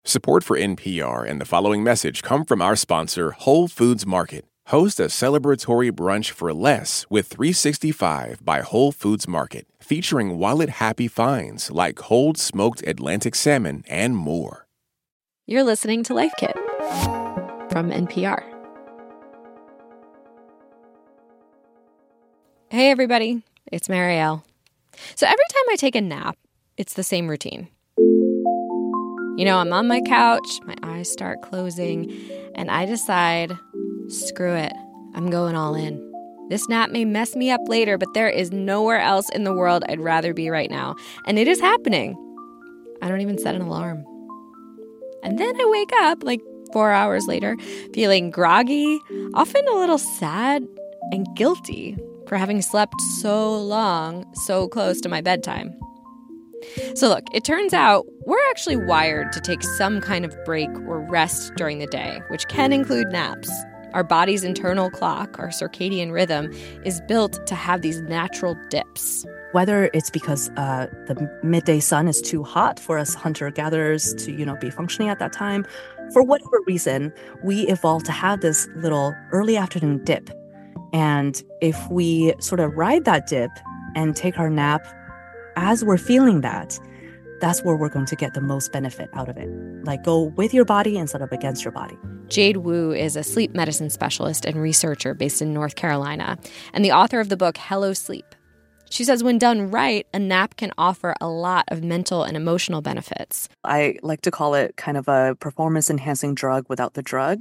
Support for NPR and the following message come from our sponsor, Whole Foods Market. Host a celebratory brunch for less with 365 by Whole Foods Market, featuring wallet-happy finds like cold smoked Atlantic salmon and more. You're listening to Life Kit from NPR. Hey, everybody. It's Marielle. So every time I take a nap, it's the same routine. You know, I'm on my couch, my eyes start closing, and I decide, screw it, I'm going all in. This nap may mess me up later, but there is nowhere else in the world I'd rather be right now. And it is happening. I don't even set an alarm. And then I wake up, like 4 hours later, feeling groggy, often a little sad and guilty for having slept so long, so close to my bedtime. So look, it turns out we're actually wired to take some kind of break or rest during the day, which can include naps. Our body's internal clock, our circadian rhythm, is built to have these natural dips. Whether it's because the midday sun is too hot for us hunter-gatherers to, be functioning at that time, for whatever reason, we evolved to have this little early afternoon dip. And if we sort of ride that dip and take our nap as we're feeling that, that's where we're going to get the most benefit out of it. Like, go with your body instead of against your body. Jade Wu is a sleep medicine specialist and researcher based in North Carolina, and the author of the book Hello Sleep. She says when done right, a nap can offer a lot of mental and emotional benefits. I like to call it kind of a performance-enhancing drug without the drug.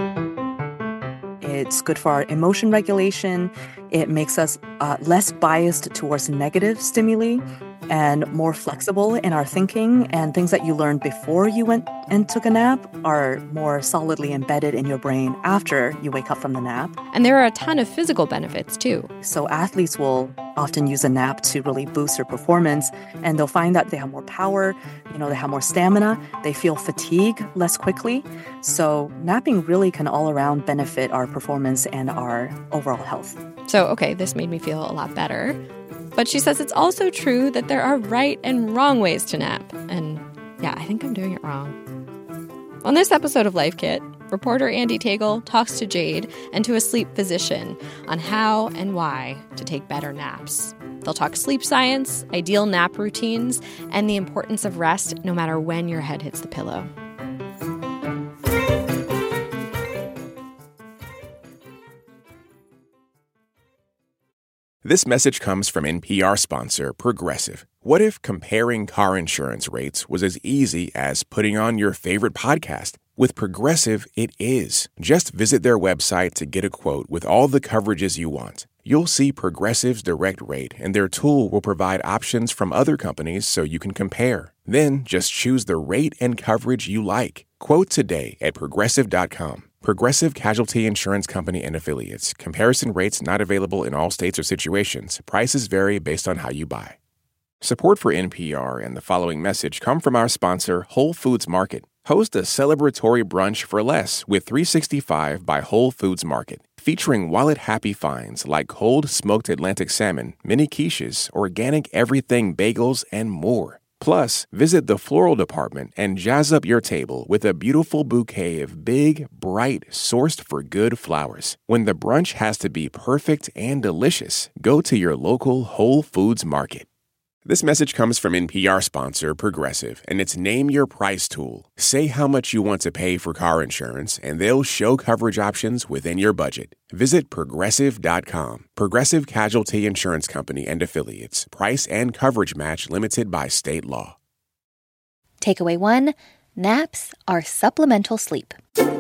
It's good for our emotion regulation. It makes us less biased towards negative stimuli and more flexible in our thinking. And things that you learned before you went and took a nap are more solidly embedded in your brain after you wake up from the nap. And there are a ton of physical benefits, too. So athletes will often use a nap to really boost their performance. And they'll find that they have more power, they have more stamina. They feel fatigue less quickly. So napping really can all around benefit our performance and our overall health. So, okay, this made me feel a lot better. But she says it's also true that there are right and wrong ways to nap. And yeah, I think I'm doing it wrong. On this episode of Life Kit, reporter Andee Tagle talks to Jade and to a sleep physician on how and why to take better naps. They'll talk sleep science, ideal nap routines, and the importance of rest no matter when your head hits the pillow. This message comes from NPR sponsor Progressive. What if comparing car insurance rates was as easy as putting on your favorite podcast? With Progressive, it is. Just visit their website to get a quote with all the coverages you want. You'll see Progressive's direct rate, and their tool will provide options from other companies so you can compare. Then just choose the rate and coverage you like. Quote today at Progressive.com. Progressive Casualty Insurance Company and Affiliates. Comparison rates not available in all states or situations. Prices vary based on how you buy. Support for NPR and the following message come from our sponsor, Whole Foods Market. Host a celebratory brunch for less with 365 by Whole Foods Market, featuring wallet-happy finds like cold smoked Atlantic salmon, mini quiches, organic everything bagels, and more. Plus, visit the floral department and jazz up your table with a beautiful bouquet of big, bright, sourced-for-good flowers. When the brunch has to be perfect and delicious, go to your local Whole Foods Market. This message comes from NPR sponsor Progressive, and it's Name Your Price tool. Say how much you want to pay for car insurance, and they'll show coverage options within your budget. Visit Progressive.com. Progressive Casualty Insurance Company and Affiliates. Price and coverage match limited by state law. Takeaway 1, naps are supplemental sleep.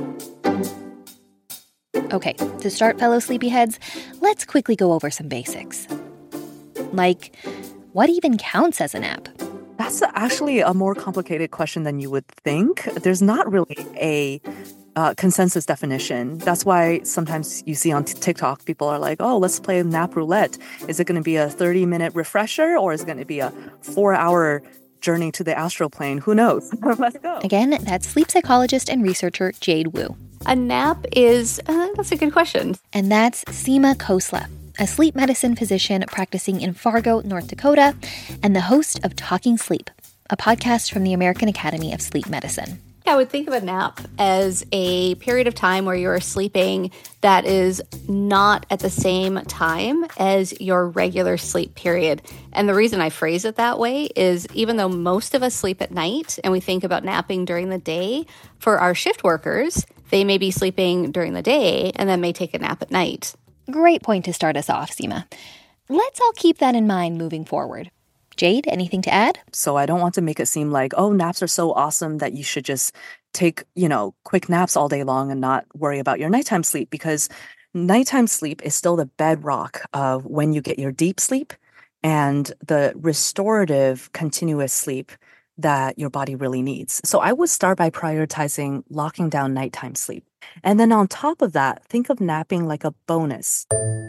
Okay, to start, fellow sleepyheads, let's quickly go over some basics. Like, what even counts as a nap? That's actually a more complicated question than you would think. There's not really a consensus definition. That's why sometimes you see on TikTok, people are like, oh, let's play nap roulette. Is it going to be a 30-minute refresher or is it going to be a 4-hour journey to the astral plane? Who knows? Let's go. Again, that's sleep psychologist and researcher Jade Wu. A nap is, that's a good question. And that's Seema Khosla, a sleep medicine physician practicing in Fargo, North Dakota, and the host of Talking Sleep, a podcast from the American Academy of Sleep Medicine. I would think of a nap as a period of time where you're sleeping that is not at the same time as your regular sleep period. And the reason I phrase it that way is even though most of us sleep at night and we think about napping during the day, for our shift workers, they may be sleeping during the day and then may take a nap at night. Great point to start us off, Seema. Let's all keep that in mind moving forward. Jade, anything to add? So I don't want to make it seem like, oh, naps are so awesome that you should just take, quick naps all day long and not worry about your nighttime sleep, because nighttime sleep is still the bedrock of when you get your deep sleep and the restorative continuous sleep that your body really needs. So I would start by prioritizing locking down nighttime sleep. And then on top of that, think of napping like a bonus.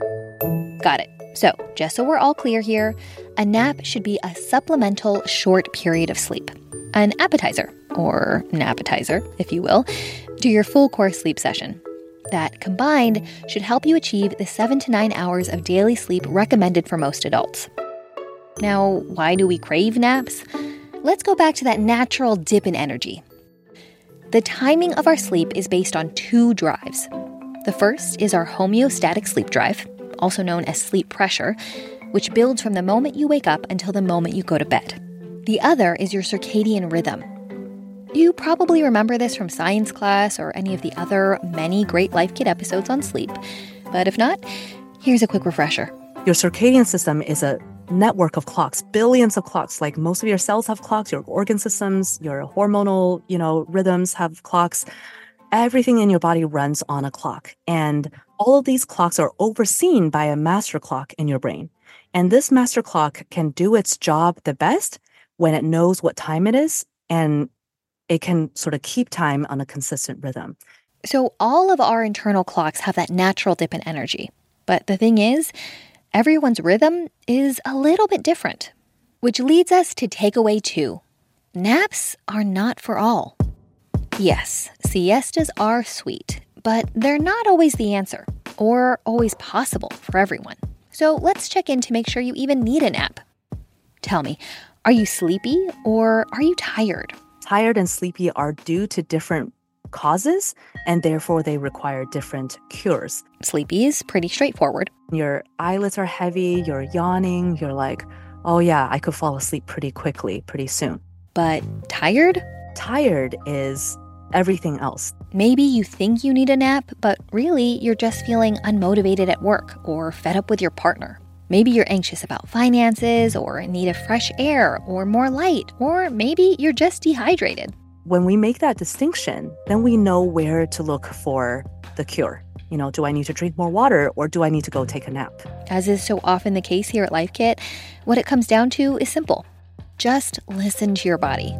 Got it. So, just so we're all clear here, a nap should be a supplemental short period of sleep, an appetizer, or napetizer, if you will, to your full course sleep session. That combined should help you achieve the 7 to 9 hours of daily sleep recommended for most adults. Now, why do we crave naps? Let's go back to that natural dip in energy. The timing of our sleep is based on two drives. The first is our homeostatic sleep drive, also known as sleep pressure, which builds from the moment you wake up until the moment you go to bed. The other is your circadian rhythm. You probably remember this from science class or any of the other many great Life Kit episodes on sleep. But if not, here's a quick refresher. Your circadian system is a network of clocks, billions of clocks. Like most of your cells have clocks, your organ systems, your hormonal, rhythms have clocks. Everything in your body runs on a clock. And all of these clocks are overseen by a master clock in your brain. And this master clock can do its job the best when it knows what time it is, and it can sort of keep time on a consistent rhythm. So all of our internal clocks have that natural dip in energy. But the thing is, everyone's rhythm is a little bit different, which leads us to takeaway 2. Naps are not for all. Yes, siestas are sweet, but they're not always the answer or always possible for everyone. So let's check in to make sure you even need a nap. Tell me, are you sleepy or are you tired? Tired and sleepy are due to different causes, and therefore they require different cures. Sleepy is pretty straightforward. Your eyelids are heavy, you're yawning, you're like, oh yeah, I could fall asleep pretty quickly, pretty soon. But tired? Tired is everything else. Maybe you think you need a nap, but really you're just feeling unmotivated at work or fed up with your partner. Maybe you're anxious about finances or in need of fresh air or more light, or maybe you're just dehydrated. When we make that distinction, then we know where to look for the cure. Do I need to drink more water or do I need to go take a nap? As is so often the case here at Life Kit, what it comes down to is simple. Just listen to your body.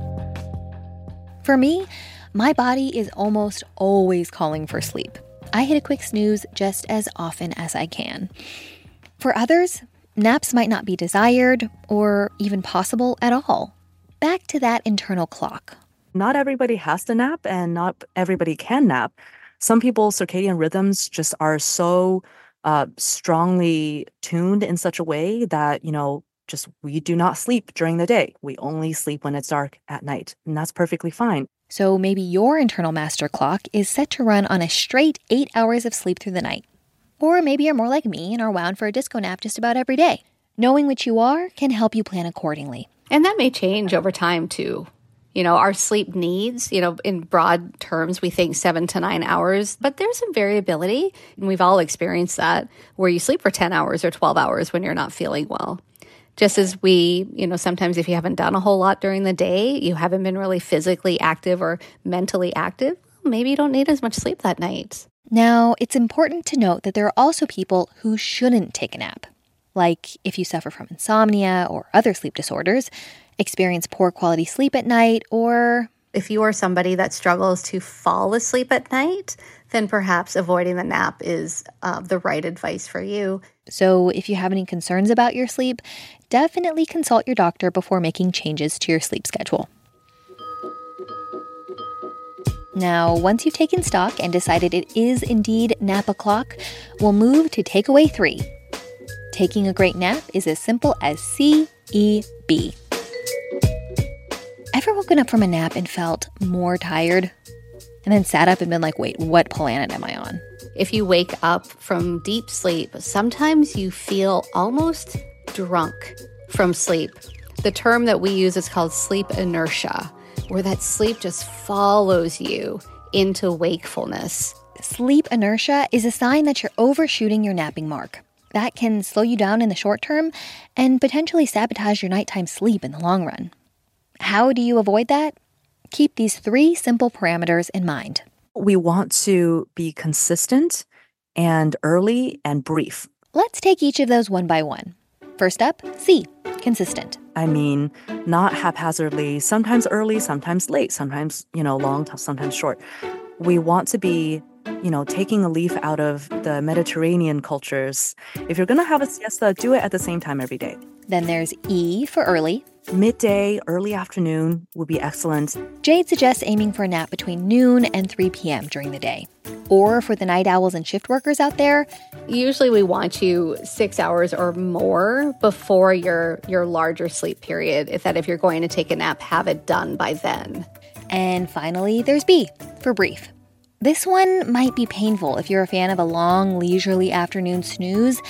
For me, my body is almost always calling for sleep. I hit a quick snooze just as often as I can. For others, naps might not be desired or even possible at all. Back to that internal clock. Not everybody has to nap and not everybody can nap. Some people's circadian rhythms just are so strongly tuned in such a way that, we do not sleep during the day. We only sleep when it's dark at night, and that's perfectly fine. So maybe your internal master clock is set to run on a straight 8 hours of sleep through the night. Or maybe you're more like me and are wound for a disco nap just about every day. Knowing which you are can help you plan accordingly. And that may change over time too. Our sleep needs, in broad terms, we think 7 to 9 hours, but there's some variability. And we've all experienced that where you sleep for 10 hours or 12 hours when you're not feeling well. Just as we, sometimes if you haven't done a whole lot during the day, you haven't been really physically active or mentally active, maybe you don't need as much sleep that night. Now, it's important to note that there are also people who shouldn't take a nap. Like if you suffer from insomnia or other sleep disorders, experience poor quality sleep at night, or if you are somebody that struggles to fall asleep at night, then perhaps avoiding the nap is the right advice for you. So if you have any concerns about your sleep, definitely consult your doctor before making changes to your sleep schedule. Now, once you've taken stock and decided it is indeed nap o'clock, we'll move to takeaway 3. Taking a great nap is as simple as CEB. Ever woken up from a nap and felt more tired? And then sat up and been like, wait, what planet am I on? If you wake up from deep sleep, sometimes you feel almost drunk from sleep. The term that we use is called sleep inertia, where that sleep just follows you into wakefulness. Sleep inertia is a sign that you're overshooting your napping mark. That can slow you down in the short term and potentially sabotage your nighttime sleep in the long run. How do you avoid that? Keep these 3 simple parameters in mind. We want to be consistent and early and brief. Let's take each of those one by one. First up, C, consistent. I mean, not haphazardly, sometimes early, sometimes late, sometimes, long, sometimes short. We want to be, taking a leaf out of the Mediterranean cultures. If you're going to have a siesta, do it at the same time every day. Then there's E for early. Midday, early afternoon would be excellent. Jade suggests aiming for a nap between noon and 3 p.m. during the day. Or for the night owls and shift workers out there, Usually we want you 6 hours or more before your larger sleep period. If you're going to take a nap, have it done by then. And finally, there's B for brief. This one might be painful if you're a fan of a long, leisurely afternoon snooze,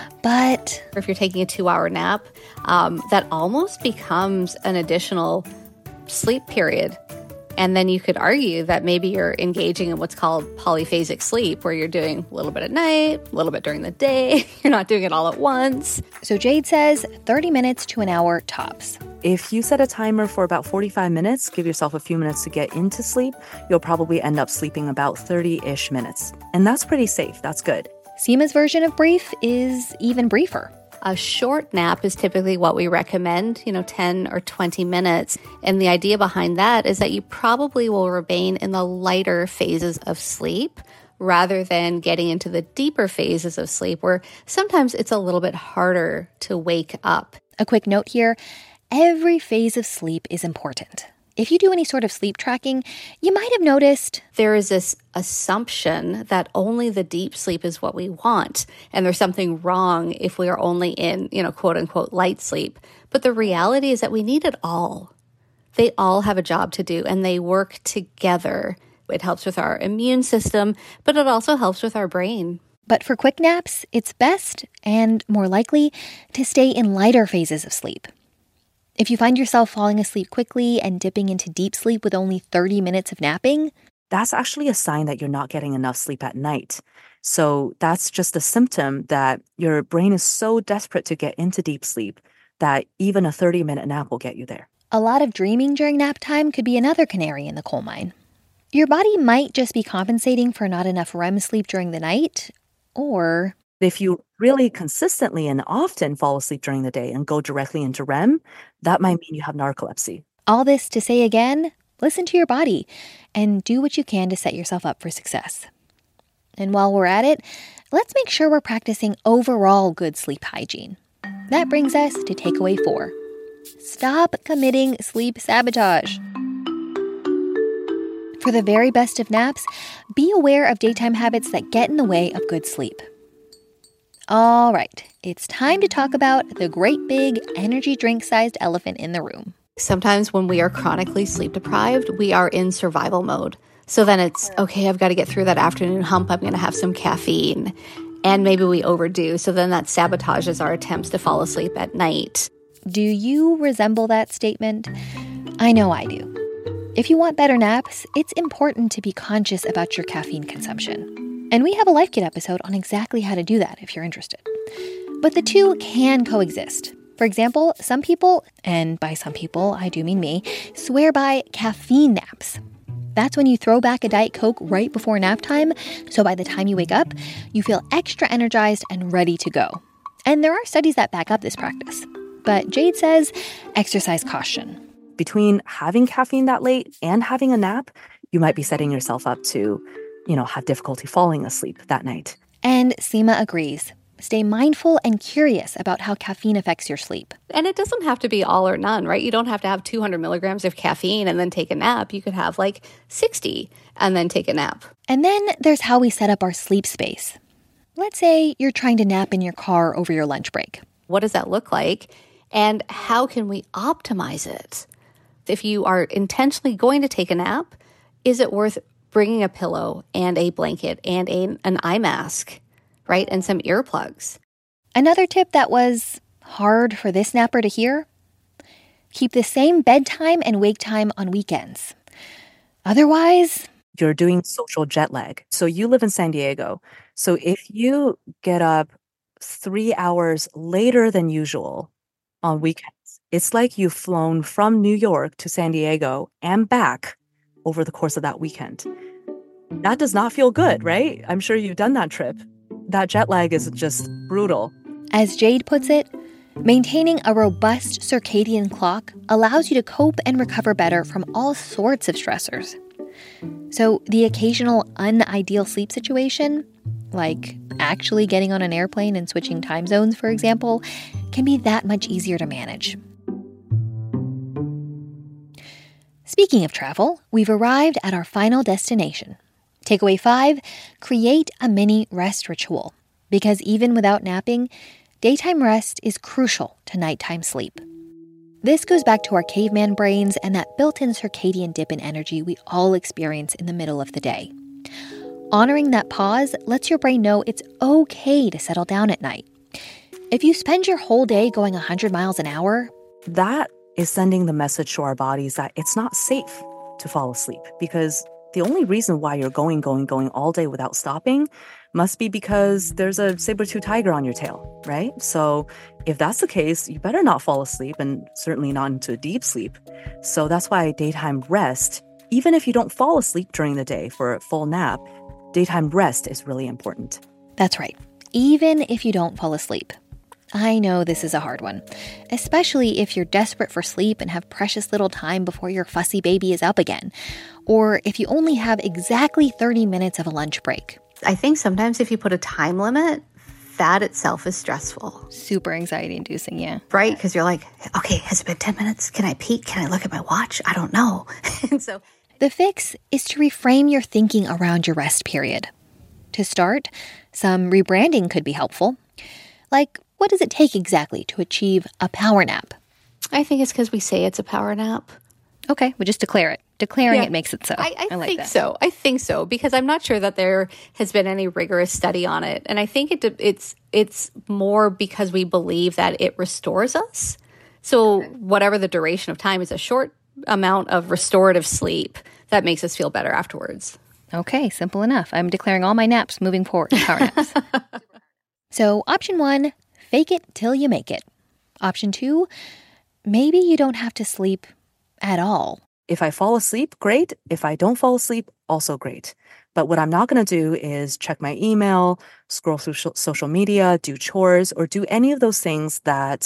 but If you're taking a 2-hour nap, that almost becomes an additional sleep period. And then you could argue that maybe you're engaging in what's called polyphasic sleep, where you're doing a little bit at night, a little bit during the day. You're not doing it all at once. so Jade says 30 minutes to an hour tops. If you set a timer for about 45 minutes, give yourself a few minutes to get into sleep, you'll probably end up sleeping about 30-ish minutes. And that's pretty safe. That's good. Seema's version of brief is even briefer. A short nap is typically what we recommend, 10 or 20 minutes. And the idea behind that is that you probably will remain in the lighter phases of sleep rather than getting into the deeper phases of sleep where sometimes it's a little bit harder to wake up. A quick note here, every phase of sleep is important. If you do any sort of sleep tracking, you might have noticed There is this assumption that only the deep sleep is what we want. And there's something wrong if we are only in, quote unquote, light sleep. But the reality is that we need it all. They all have a job to do and they work together. It helps with our immune system, but it also helps with our brain. But for quick naps, it's best and more likely to stay in lighter phases of sleep. If you find yourself falling asleep quickly and dipping into deep sleep with only 30 minutes of napping, That's actually a sign that you're not getting enough sleep at night. So that's just a symptom that your brain is so desperate to get into deep sleep that even a 30-minute nap will get you there. a lot of dreaming during nap time could be another canary in the coal mine. Your body might just be compensating for not enough REM sleep during the night, or If you really consistently and often fall asleep during the day and go directly into REM, that might mean you have narcolepsy. all this to say again, listen to your body and do what you can to set yourself up for success. And while we're at it, let's make sure we're practicing overall good sleep hygiene. That brings us to takeaway 4. Stop committing sleep sabotage. For the very best of naps, be aware of daytime habits that get in the way of good sleep. All right, it's time to talk about the great big energy drink-sized elephant in the room. Sometimes when we are chronically sleep deprived, we are in survival mode. So then it's, okay, I've got to get through that afternoon hump. I'm going to have some caffeine. And maybe we overdo. So then that sabotages our attempts to fall asleep at night. Do you resemble that statement? I know I do. If you want better naps, it's important to be conscious about your caffeine consumption. And we have a Life Kit episode on exactly how to do that if you're interested. But the two can coexist. For example, some people, and by some people, I do mean me, swear by caffeine naps. That's when you throw back a Diet Coke right before nap time, so by the time you wake up, you feel extra energized and ready to go. And there are studies that back up this practice. But Jade says, exercise caution. Between having caffeine that late and having a nap, you might be setting yourself up to, have difficulty falling asleep that night. And Seema agrees. Stay mindful and curious about how caffeine affects your sleep. And it doesn't have to be all or none, right? You don't have to have 200 milligrams of caffeine and then take a nap. You could have 60 and then take a nap. And then there's how we set up our sleep space. Let's say you're trying to nap in your car over your lunch break. What does that look like? And how can we optimize it? If you are intentionally going to take a nap, is it worth bringing a pillow and a blanket and an eye mask, right? And some earplugs. Another tip that was hard for this napper to hear: keep the same bedtime and wake time on weekends. Otherwise, you're doing social jet lag. So you live in San Diego. So if you get up 3 hours later than usual on weekends, it's like you've flown from New York to San Diego and back over the course of that weekend. That does not feel good, right? I'm sure you've done that trip. That jet lag is just brutal. As Jade puts it, maintaining a robust circadian clock allows you to cope and recover better from all sorts of stressors. So the occasional unideal sleep situation, like actually getting on an airplane and switching time zones, for example, can be that much easier to manage. Speaking of travel, we've arrived at our final destination. Takeaway 5, create a mini rest ritual. Because even without napping, daytime rest is crucial to nighttime sleep. This goes back to our caveman brains and that built-in circadian dip in energy we all experience in the middle of the day. Honoring that pause lets your brain know it's okay to settle down at night. If you spend your whole day going 100 miles an hour, that is sending the message to our bodies that it's not safe to fall asleep, because the only reason why you're going all day without stopping must be because there's a saber-tooth tiger on your tail, right? So if that's the case, you better not fall asleep, and certainly not into deep sleep. So that's why daytime rest, even if you don't fall asleep during the day for a full nap, daytime rest is really important. That's right. Even if you don't fall asleep. I know this is a hard one, especially if you're desperate for sleep and have precious little time before your fussy baby is up again, or if you only have exactly 30 minutes of a lunch break. I think sometimes if you put a time limit, that itself is stressful. Super anxiety-inducing, yeah. Right? Because you're like, okay, has it been 10 minutes? Can I peek? Can I look at my watch? I don't know. And so the fix is to reframe your thinking around your rest period. To start, some rebranding could be helpful. Like, what does it take exactly to achieve a power nap? I think it's because we say it's a power nap. Okay, well, just declare it. Declaring it makes it so. I like think that. so. I think so, because I'm not sure that there has been any rigorous study on it. And I think it's more because we believe that it restores us. So whatever the duration of time is, a short amount of restorative sleep that makes us feel better afterwards. Okay, simple enough. I'm declaring all my naps moving forward, power naps. So option 1, fake it till you make it. Option 2, maybe you don't have to sleep at all. If I fall asleep, great. If I don't fall asleep, also great. But what I'm not going to do is check my email, scroll through social media, do chores, or do any of those things that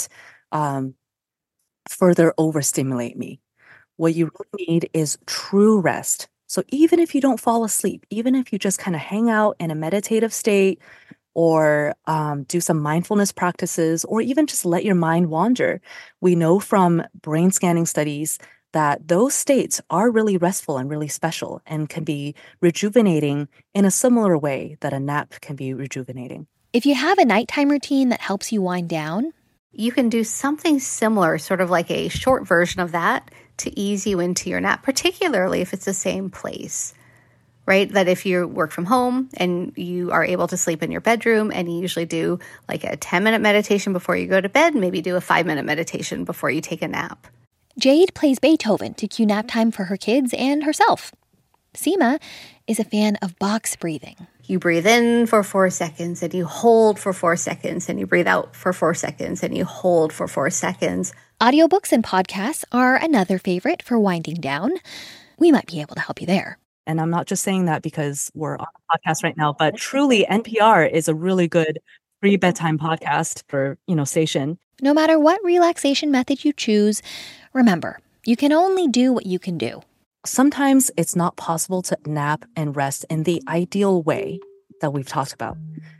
further overstimulate me. What you really need is true rest. So even if you don't fall asleep, even if you just kind of hang out in a meditative state, or do some mindfulness practices, or even just let your mind wander, we know from brain scanning studies that those states are really restful and really special and can be rejuvenating in a similar way that a nap can be rejuvenating. If you have a nighttime routine that helps you wind down, you can do something similar, sort of like a short version of that, to ease you into your nap, particularly if it's the same place, right? That if you work from home and you are able to sleep in your bedroom, and you usually do like a 10-minute meditation before you go to bed, maybe do a 5-minute meditation before you take a nap. Jade plays Beethoven to cue nap time for her kids and herself. Seema is a fan of box breathing. You breathe in for 4 seconds, and you hold for 4 seconds, and you breathe out for 4 seconds, and you hold for 4 seconds. Audiobooks and podcasts are another favorite for winding down. We might be able to help you there. And I'm not just saying that because we're on a podcast right now, but truly NPR is a really good free bedtime podcast for, station. No matter what relaxation method you choose, remember, you can only do what you can do. Sometimes it's not possible to nap and rest in the ideal way that we've talked about.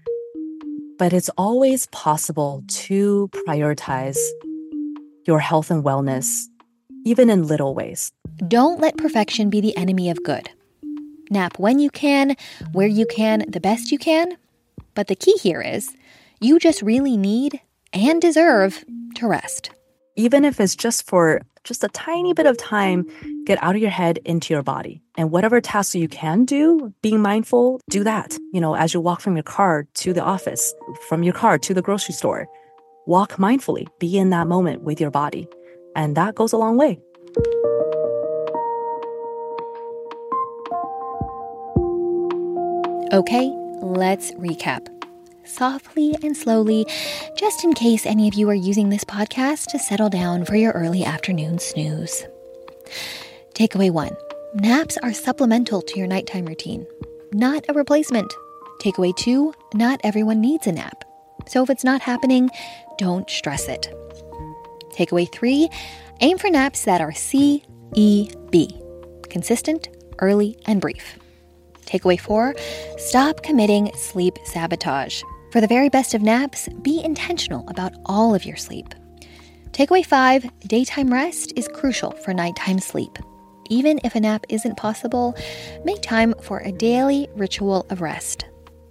But it's always possible to prioritize your health and wellness, even in little ways. Don't let perfection be the enemy of good. Nap when you can, where you can, the best you can. But the key here is, you just really need and deserve to rest. Even if it's just for just a tiny bit of time, get out of your head into your body. And whatever tasks you can do, being mindful, do that. As you walk from your car to the office, from your car to the grocery store, walk mindfully, be in that moment with your body. And that goes a long way. Okay, let's recap. Softly and slowly, just in case any of you are using this podcast to settle down for your early afternoon snooze. Takeaway 1. Naps are supplemental to your nighttime routine, not a replacement. Takeaway 2. Not everyone needs a nap. So if it's not happening, don't stress it. Takeaway 3. Aim for naps that are CEB. Consistent, early, and brief. Takeaway 4. Stop committing sleep sabotage. For the very best of naps, be intentional about all of your sleep. Takeaway 5. Daytime rest is crucial for nighttime sleep. Even if a nap isn't possible, make time for a daily ritual of rest.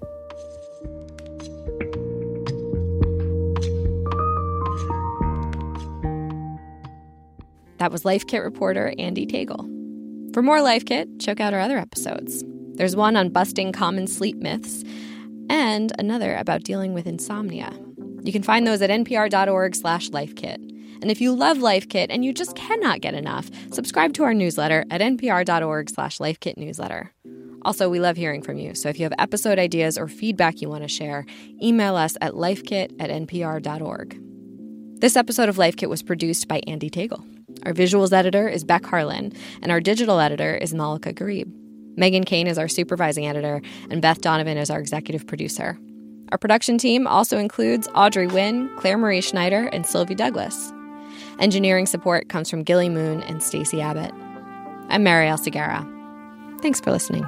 That was Life Kit reporter Andee Tagle. For more Life Kit, check out our other episodes. There's one on busting common sleep myths and another about dealing with insomnia. You can find those at npr.org/lifekit. And if you love Life Kit and you just cannot get enough, subscribe to our newsletter at npr.org/lifekitnewsletter. Also, we love hearing from you, so if you have episode ideas or feedback you want to share, email us at lifekit@npr.org. This episode of Life Kit was produced by Andee Tagle. Our visuals editor is Beck Harlan, and our digital editor is Malika Garib. Megan Kane is our supervising editor, and Beth Donovan is our executive producer. Our production team also includes Audrey Nguyen, Claire Marie Schneider, and Sylvie Douglas. Engineering support comes from Gilly Moon and Stacey Abbott. I'm Marielle Segarra. Thanks for listening.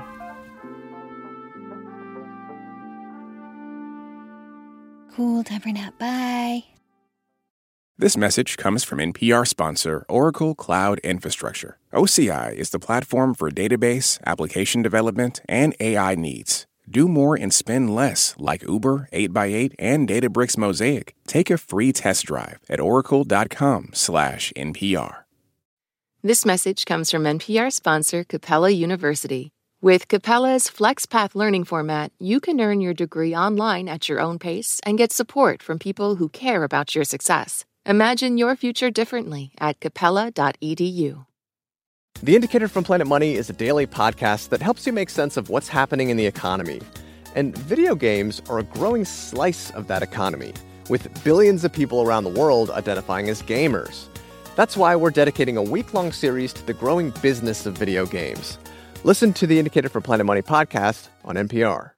Cool, time for a nap. Bye. This message comes from NPR sponsor Oracle Cloud Infrastructure. OCI is the platform for database, application development, and AI needs. Do more and spend less, like Uber, 8x8, and Databricks Mosaic. Take a free test drive at oracle.com/NPR. This message comes from NPR sponsor Capella University. With Capella's FlexPath learning format, you can earn your degree online at your own pace and get support from people who care about your success. Imagine your future differently at capella.edu. The Indicator from Planet Money is a daily podcast that helps you make sense of what's happening in the economy. And video games are a growing slice of that economy, with billions of people around the world identifying as gamers. That's why we're dedicating a week-long series to the growing business of video games. Listen to the Indicator from Planet Money podcast on NPR.